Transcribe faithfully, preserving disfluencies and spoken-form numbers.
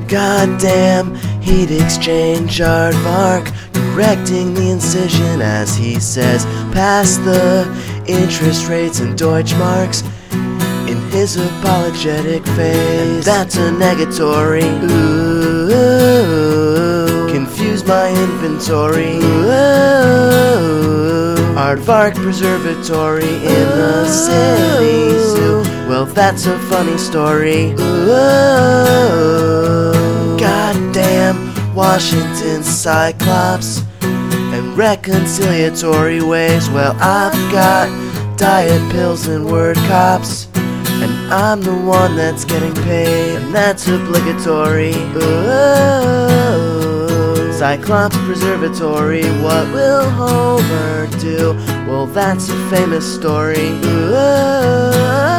Goddamn heat exchange aardvark, correcting the incision as he says, past the interest rates and Deutschmarks in his apologetic phase. And that's a negatory. Ooh, confuse my inventory. Ooh, aardvark preservatory in the city zoo. Well, that's a funny story. Ooh, goddamn Washington Cyclops and reconciliatory ways. Well, I've got diet pills and word cops, and I'm the one that's getting paid, and that's obligatory. Ooh, Cyclops Preservatory, what will Homer do? Well, that's a famous story. Ooh,